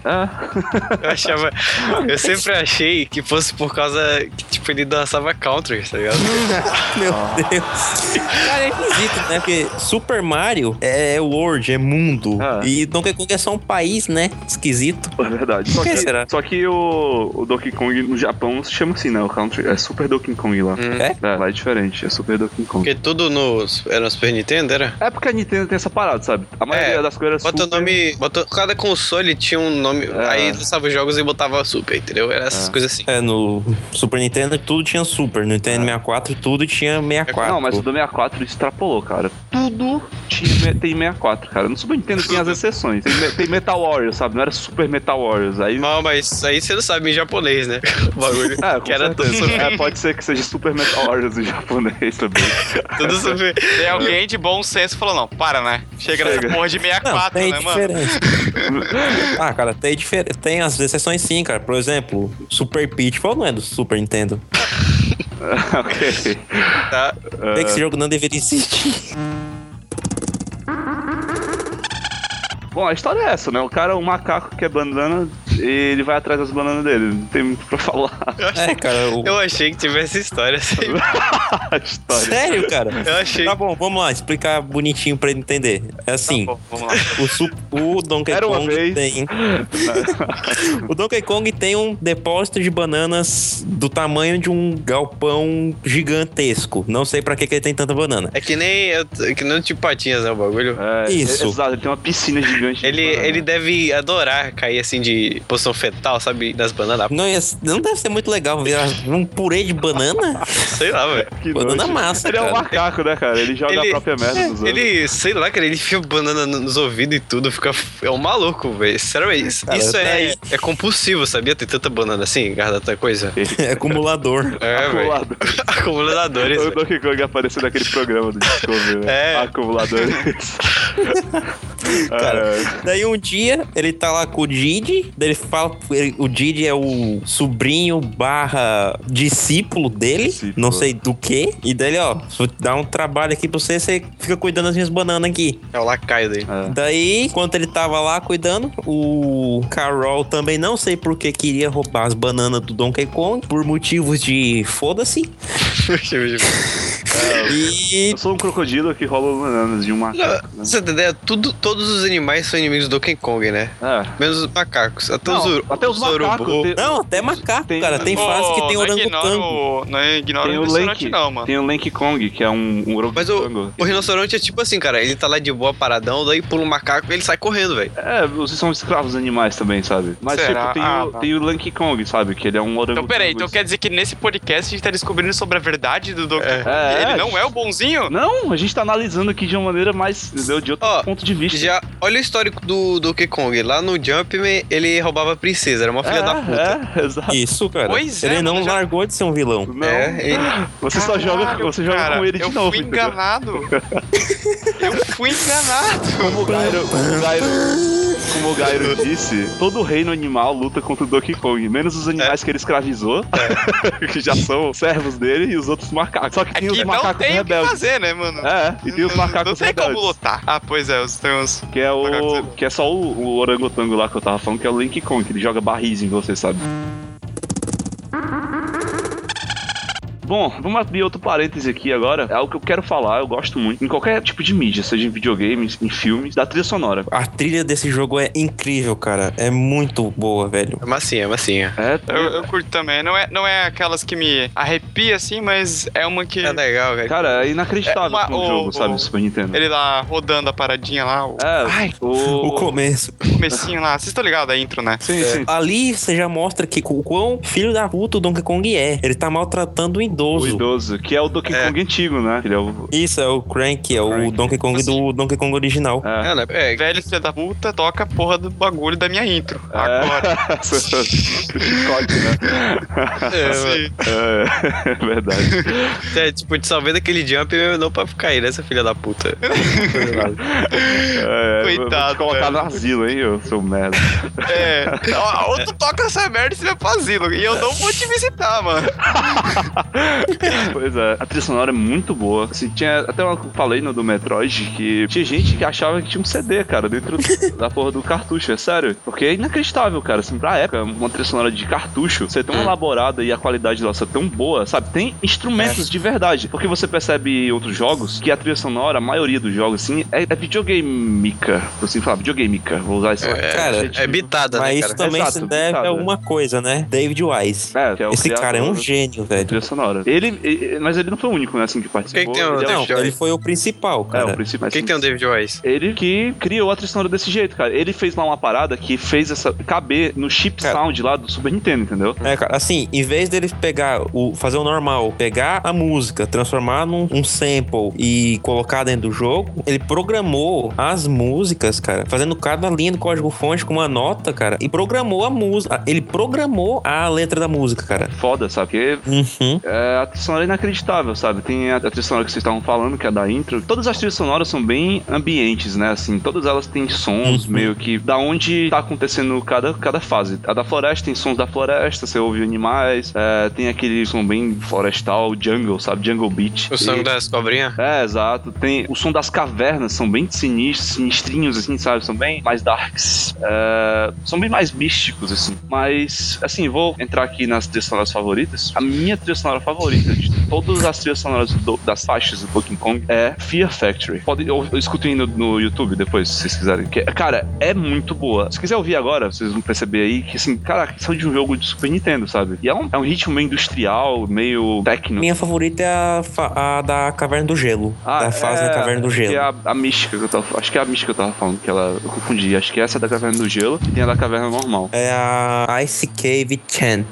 Eu sempre achei que fosse por causa que, tipo, ele dançava country, tá ligado? Meu Deus. Cara, é esquisito, né? Porque Super Mario é world, é mundo. E Donkey Kong é só um país, né? Esquisito. É verdade. Só que o Donkey Kong no Japão se chama assim, né? O country é Super Donkey Kong lá. Lá é diferente, é Super Donkey Kong. Porque tudo era no Super Nintendo, era? É porque a Nintendo tem essa parada, sabe? A maioria das coisas bota super... o nome. Cada console tinha um nome. Aí lançava os jogos e botava Super, entendeu? Era essas coisas assim. No Super Nintendo tudo tinha Super. No Nintendo 64 tudo tinha 64. Não, mas o do 64 extrapolou, cara. Tudo tem 64, cara. No Super Nintendo tem as exceções. Tem Metal Warriors, sabe? Não era Super Metal Warriors. Aí... Não, mas aí você não sabe em japonês, né? O bagulho. Que era tudo super... pode ser que seja Super Metal Warriors em japonês também. Tudo super... Tem alguém de bom senso falou, não, para, né? Chega nessa porra de 64, tem né, diferença. mano? Cara, tem as exceções sim, cara. Por exemplo, Super Pitfall não é do Super Nintendo. Ok. Tá. Tem que esse jogo não deveria existir. Bom, a história é essa, né? O cara, um macaco que é banana, e ele vai atrás das bananas dele. Não tem muito pra falar. Eu achei que tivesse história assim. A história. Sério, cara? Eu achei. Tá bom, vamos lá, explicar bonitinho pra ele entender. É assim, Tá bom, vamos lá. o Donkey Kong tem... O Donkey Kong tem um depósito de bananas do tamanho de um galpão gigantesco. Não sei pra que ele tem tanta banana. É que nem o tipo Patinhas, né, o bagulho. Isso. Exato, ele tem uma piscina gigante. Ele deve adorar cair assim de posição fetal, sabe? Das bananas. Não deve ser muito legal ver um purê de banana? Sei lá, velho. Banana massa, Ele é um cara. macaco, né, cara? Ele joga a própria merda dos outros. Ele, sei lá, cara, ele enfia banana nos ouvidos e tudo, é um maluco, velho. Sinceramente, Cara, isso daí- é compulsivo, sabia? Ter tanta banana assim, guardar tanta coisa. É acumulador. É, velho. Acumulador. Acumuladores, O velho. Donkey Kong apareceu naquele programa do Discovery, né? Acumuladores. Cara, daí um dia ele tá lá com o Didi, daí ele fala, o Didi é o sobrinho barra discípulo dele, não sei do que. E daí, ó, dá um trabalho aqui pra você fica cuidando das minhas bananas aqui. É o lacaio dele. Daí, enquanto ele tava lá cuidando, o Carol também não sei por que queria roubar as bananas do Donkey Kong, por motivos de foda-se. Eu sou um crocodilo que rouba bananas de um macaco. Né? Você tem ideia? Todos os animais são inimigos do Donkey Kong, né? Menos os macacos. Até os macacos. Não, até macaco, cara. Tem fase que tem orangotango. Não ignora o rinoceronte, não, mano. Tem o Lanky Kong, que é um orangotango. Mas o rinoceronte é tipo assim, cara. Ele tá lá de boa paradão, daí pula um macaco e ele sai correndo, velho. Vocês são escravos animais também, sabe? Mas será? Tipo, tem o Lanky Kong, sabe? Que ele é um orangotango. Então, peraí. Então quer dizer que nesse podcast a gente tá descobrindo sobre a verdade do Donkey Kong? Ele não é o bonzinho? Não, a gente tá analisando aqui de uma maneira mais, entendeu? De outro ponto de vista. Olha o histórico do Donkey Kong. Lá no Jumpman, ele roubava a princesa. Era uma filha da puta. Exato. Isso, cara. Pois ele não largou de ser um vilão. Não. Você só joga com ele de novo. Eu fui enganado. Como o Gairo disse, todo reino animal luta contra o Donkey Kong, menos os animais que ele escravizou, que já são servos dele, e os outros macacos. Só que tem os macacos não tem rebeldes. O que fazer, né, mano? E tem os macacos rebeldes. Não tem rebeldes. como lutar. Pois é, tem uns... Que é só o orangotango lá que eu tava falando, que é o Lanky Kong, que ele joga barris em você, sabe? Bom, vamos abrir outro parêntese aqui agora. É algo que eu quero falar, eu gosto muito. Em qualquer tipo de mídia, seja em videogames, em filmes, da trilha sonora. A trilha desse jogo é incrível, cara. É muito boa, velho. É massinha. Eu curto também. Não é aquelas que me arrepia, assim, mas é uma que... É legal, velho. Cara, é inacreditável um jogo, sabe, do Super Nintendo. Ele lá, rodando a paradinha lá. O começo. O comecinho lá. Vocês estão ligados, a intro, né? Sim. Ali você já mostra que o quão filho da puta o Donkey Kong é. Ele tá maltratando o idoso. O idoso, que é o Donkey Kong antigo, né? Ele é Isso, é o Crank, o Donkey Kong do Donkey Kong original. Velho filho da puta, toca a porra do bagulho da minha intro. Agora. Chicote, né? É verdade. Tipo, te salvei daquele jump e não pra ficar aí, nessa filha da puta. Coitado. Vou te colocar no asilo, hein, eu sou merda. Ou tu toca essa merda e você vai pro asilo. E eu não vou te visitar, mano. Pois é, a trilha sonora é muito boa. Assim, tinha até eu falei no do Metroid que tinha gente que achava que tinha um CD, cara, dentro da porra do cartucho, é sério. Porque é inacreditável, cara. Assim, pra época, uma trilha sonora de cartucho ser tão elaborada e a qualidade dela ser tão boa, sabe? Tem instrumentos de verdade. Porque você percebe em outros jogos que a trilha sonora, a maioria dos jogos, assim, é videogameica. Por assim falar, videogameica. Vou usar isso. Cara, é bitada, mas né, isso também se deve a uma coisa, né? David Wise. Que é o Esse cara é um gênio, velho. Trilha sonora. Mas ele não foi o único, né, assim, que participou. Ele foi o principal, cara. O principal. Quem tem o David Wise? Ele que criou a trilha sonora desse jeito, cara. Ele fez lá uma parada que fez caber no chip sound lá do Super Nintendo, entendeu? Cara, assim, em vez dele fazer o normal, pegar a música, transformar num sample e colocar dentro do jogo, ele programou as músicas, cara, fazendo cada linha do código-fonte com uma nota, cara, e programou a música. Ele programou a letra da música, cara. Foda, sabe? Porque a trilha sonora é inacreditável, sabe? Tem a trilha sonora que vocês estavam falando, que é a da intro. Todas as trilhas sonoras são bem ambientes, né? Assim, todas elas têm sons meio que da onde tá acontecendo cada fase. A da floresta tem sons da floresta, você ouve animais, tem aquele som bem florestal, jungle, sabe? Jungle beat. O som das cobrinhas? Exato. Tem o som das cavernas, são bem sinistrinhos, assim, sabe? São bem mais darks. São bem mais místicos, assim. Mas, assim, vou entrar aqui nas trilhas sonoras favoritas. A minha trilha sonora favorita de todas as trilhas sonoras das faixas do Donkey Kong é Fear Factory. Eu escuto ainda no YouTube depois, se vocês quiserem. Cara, é muito boa. Se quiser ouvir agora, vocês vão perceber aí que, assim, cara, são de um jogo de Super Nintendo, sabe? E é um ritmo meio industrial, meio técnico. Minha favorita é a da Caverna do Gelo. Da fase da Caverna do Gelo. Que é a mística que eu tava... Acho que é a mística que eu tava falando, que eu confundi. Acho que essa é da Caverna do Gelo e tem a da Caverna normal. É a Ice Cave Chant.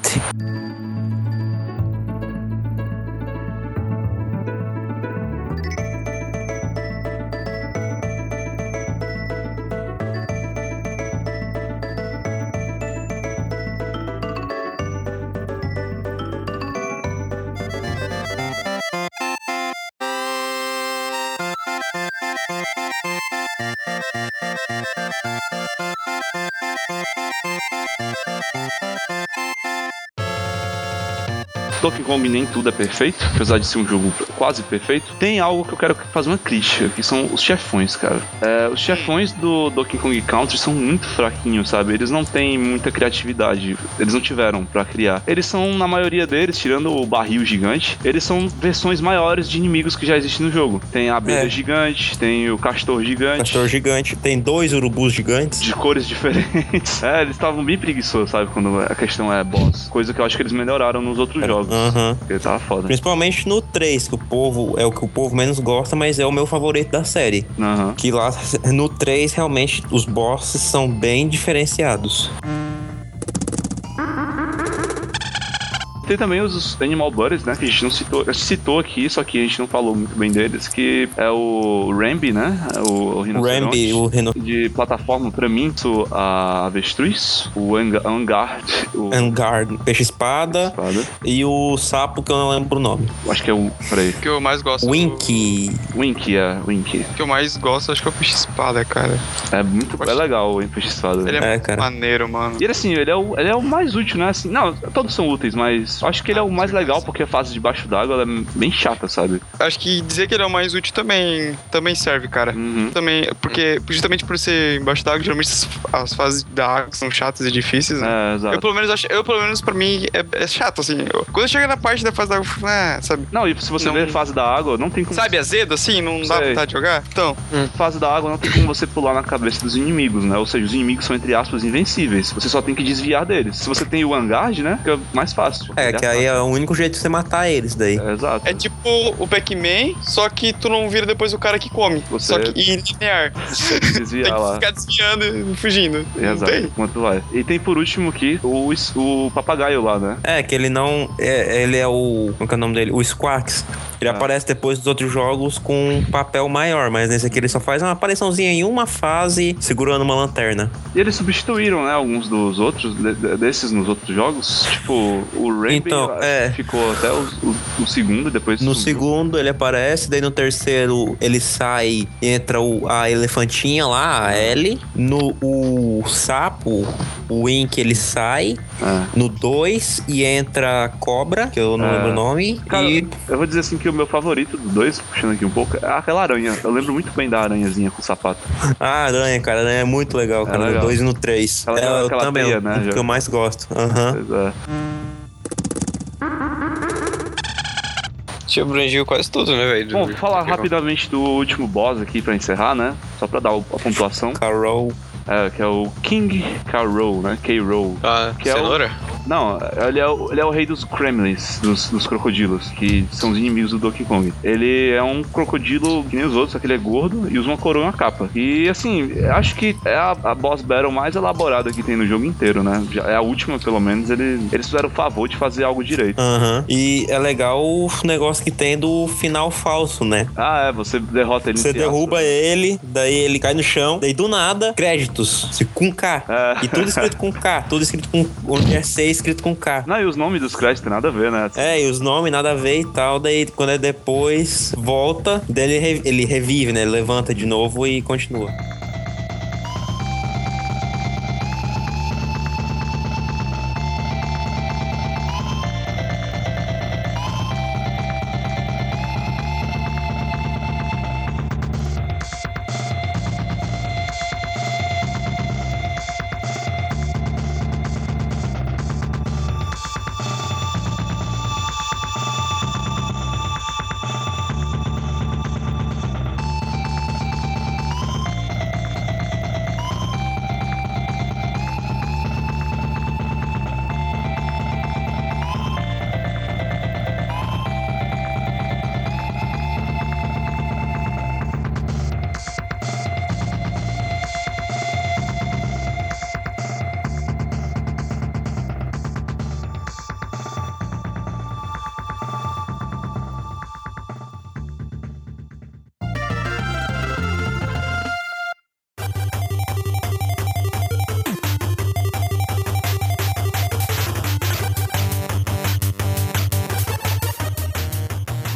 Donkey Kong nem tudo é perfeito, apesar de ser um jogo quase perfeito. Tem algo que eu quero fazer uma crítica, que são os chefões, cara. Os chefões do Donkey Kong Country são muito fraquinhos, sabe? Eles não têm muita criatividade, eles não tiveram pra criar. Eles são, na maioria deles, tirando o barril gigante, eles são versões maiores de inimigos que já existem no jogo. Tem a abelha gigante, tem o castor gigante. Tem 2 urubus gigantes. De cores diferentes. Eles estavam bem preguiçosos, sabe? Quando a questão é boss. Coisa que eu acho que eles melhoraram nos outros jogos. Porque tava foda. Principalmente no 3, que é o que o povo menos gosta, mas é o meu favorito da série. Que lá no 3, realmente, os bosses são bem diferenciados. Tem também os Animal Buddies, né? Que a gente não citou aqui, só que a gente não falou muito bem deles, que é o Rambi, né? O rinoceronte. Rambi, de plataforma, pra mim, a avestruz, o Angard. Angard, peixe-espada. E o sapo, que eu não lembro o nome. Acho que é o... Peraí. Que eu mais gosto... Winky. Winky. O que eu mais gosto, acho que é o peixe-espada, cara. É legal o peixe-espada. Ele é muito maneiro, mano. E ele, assim, ele é o mais útil, né? Assim, não, todos são úteis, mas acho que ele é o mais legal porque a fase debaixo d'água é bem chata, sabe? Acho que dizer que ele é o mais útil também serve, cara. Também, porque justamente por ser embaixo d'água, geralmente as fases da água são chatas e difíceis, né? Exato. Eu pelo menos pra mim é chato, assim. Quando chega na parte da fase da água, sabe? Não, e se você ver fase da água, não tem como... Sabe, azedo, assim? Não dá vontade de jogar? Então... Fase da água não tem como você pular na cabeça dos inimigos, né? Ou seja, os inimigos são, entre aspas, invencíveis. Você só tem que desviar deles. Se você tem o Angard, né? Fica mais fácil. Que aí é o único jeito de você matar eles daí. Exato. É tipo o Pac-Man, só que tu não vira depois o cara que come. Só que linear. Você desviar tem que lá. ficar desviando e fugindo. Exato. Enquanto vai. E tem por último aqui o papagaio lá, né? Que ele não... ele é o... Como é o nome dele? O Squawks. Ele aparece depois dos outros jogos com um papel maior, mas nesse aqui ele só faz uma apariçãozinha em uma fase, segurando uma lanterna. E eles substituíram, né, alguns dos outros, desses nos outros jogos. Tipo, o Rainbow ficou até o segundo, depois... No segundo ele aparece, daí no terceiro ele sai, entra a elefantinha lá, a Ellie. O sapo, o Wink, ele sai. No 2 e entra a cobra, que eu não lembro o nome. Cara, eu vou dizer assim que o meu favorito do 2, puxando aqui um pouco, é aquela aranha. Eu lembro muito bem da aranhazinha com o sapato. A aranha, cara, a aranha é muito legal, cara. Legal. No 2 e no 3. Eu também, teia, né, que eu mais gosto. Pois é. Tinha abrangido quase tudo, né, velho? Bom, vou falar rapidamente do último boss aqui pra encerrar, né? Só pra dar a pontuação. Carol. Que é o King K-Rool, né? K-Rool. Que cenoura? Não, ele é o rei dos Kremlins, dos crocodilos, que são os inimigos do Donkey Kong. Ele é um crocodilo que nem os outros, só que ele é gordo e usa uma coroa e uma capa. E assim, acho que é a boss battle mais elaborada que tem no jogo inteiro, né? É a última, pelo menos, eles fizeram o favor de fazer algo direito. E é legal o negócio que tem do final falso, né? Você derrota ele. Você derruba ele, daí ele cai no chão, daí do nada, créditos, com K. E tudo escrito com K, tudo escrito com... Onde é C escrito com K. Não, e os nomes dos créditos tem nada a ver, né? E os nomes nada a ver e tal, daí quando é depois, volta, daí ele revive, né? Ele levanta de novo e continua.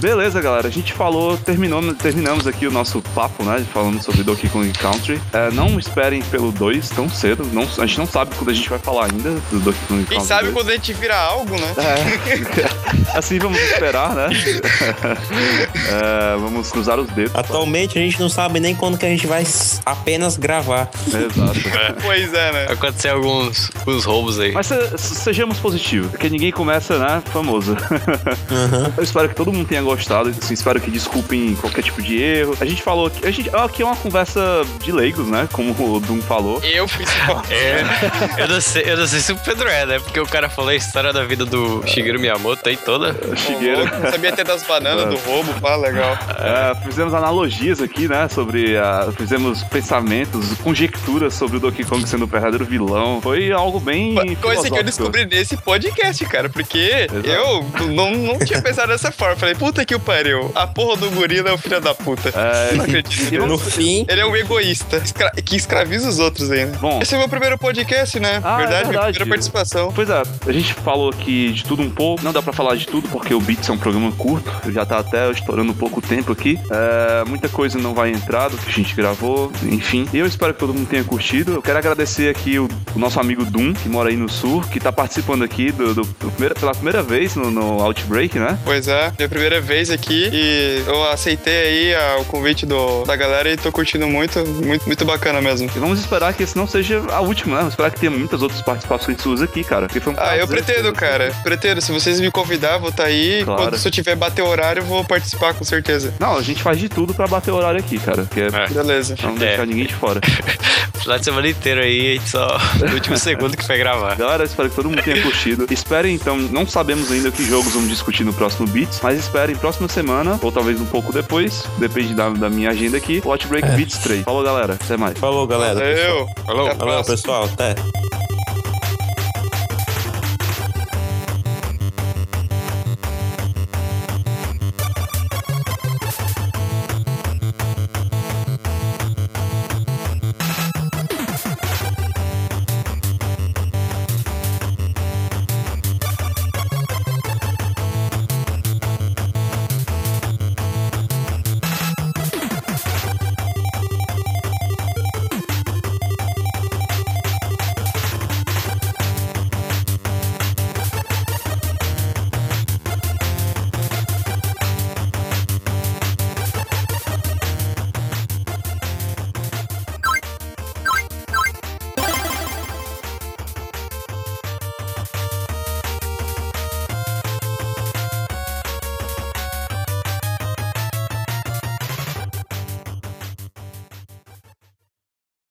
Beleza, galera. A gente terminamos aqui o nosso papo, né? Falando sobre Donkey Kong Country. Não esperem pelo 2 tão cedo. A gente não sabe quando a gente vai falar ainda do Donkey Kong Country. Quem sabe 2. quando a gente vira algo, né? Assim vamos esperar, né? Vamos cruzar os dedos. Atualmente a gente não sabe nem quando que a gente vai apenas gravar. Exato. Pois é, né? Aconteceu alguns roubos aí. Mas sejamos positivos, porque ninguém começa, né, famoso. Eu espero que todo mundo tenha gostado, assim, espero que desculpem qualquer tipo de erro. A gente falou aqui é uma conversa de leigos, né, como o Doom falou. Eu fiz Eu não sei se o Pedro né? Porque o cara falou a história da vida do Shigeru Miyamoto aí toda. Shigeru. Sabia até das bananas do roubo, pá, legal. Fizemos analogias aqui, né, fizemos pensamentos, conjecturas sobre o Donkey Kong sendo o verdadeiro vilão. Foi algo bem coisa que eu descobri nesse podcast, cara, porque eu não tinha pensado dessa forma. Falei, puta que o pariu, a porra do gorila é o filho da puta. Não acredito. No fim... Ele é um egoísta, que escraviza os outros aí, né? Bom, esse é o meu primeiro podcast, né? Verdade, minha primeira participação. Pois é, a gente falou aqui de tudo um pouco. Não dá pra falar de tudo, porque o Beats é um programa curto. Já tá até estourando um pouco tempo aqui. Muita coisa não vai entrar do que a gente gravou, enfim. E eu espero que todo mundo tenha curtido. Eu quero agradecer aqui o nosso amigo Doom, que mora aí no sul, que tá participando aqui pela primeira vez no Outbreak, né? Pois é, minha primeira vez aqui e eu aceitei aí o convite da galera e tô curtindo muito, muito, muito bacana mesmo. E vamos esperar que esse não seja a última, né? Vamos esperar que tenha muitas outras participações suas aqui, cara. Foi um prazer, eu pretendo, cara. Pretendo. Se vocês me convidar, vou estar aí. Claro. Se eu tiver bater horário, eu vou participar com certeza. Não, a gente faz de tudo pra bater horário aqui, cara. Beleza. Não deixar ninguém de fora. Final de semana inteiro aí, a gente só no último segundo que foi gravar. Galera, espero que todo mundo tenha curtido. Esperem, então, não sabemos ainda que jogos vamos discutir no próximo Beats, mas esperem próxima semana, ou talvez um pouco depois, depende da minha agenda aqui, o Outbreak Beats 3. Falou, galera. Até mais. Falou, galera. Valeu. Falou, pessoal. Até.